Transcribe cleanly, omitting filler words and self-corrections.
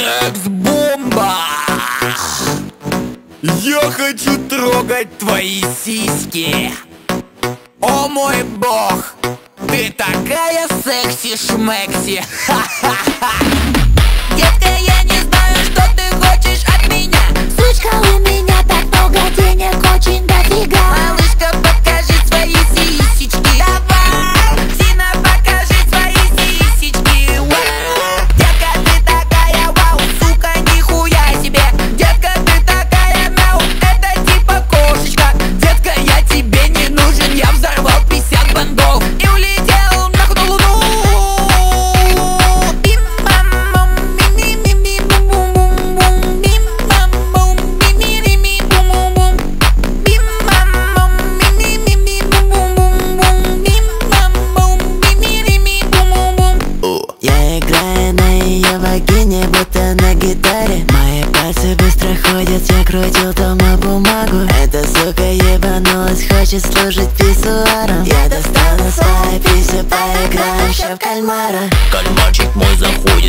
Секс-бомба! Я хочу трогать твои сиськи. О мой бог, ты такая секси-шмекси. Детка, я не знаю, что ты хочешь от меня. Сучка, у меня так много денег, очень дофига. Малышка, покажи свои сисечки. Давай, Зина, покажи свои сисечки. Вау. Детка, ты такая, вау, сука, нихуя себе. Детка, ты такая, мяу, это типа кошечка. Детка, я тебе не нужен, я взорвал 50 бандов и улетел нахуй на луну. Я играю на ее вагине, будто на гитаре. Мои пальцы быстро ходят, я крутил дома бумагу. Эта сука ебанулась, хочет служить писсуаром. Я достану свои писю, поиграем ща в кальмара. Кальмарчик мой, захуй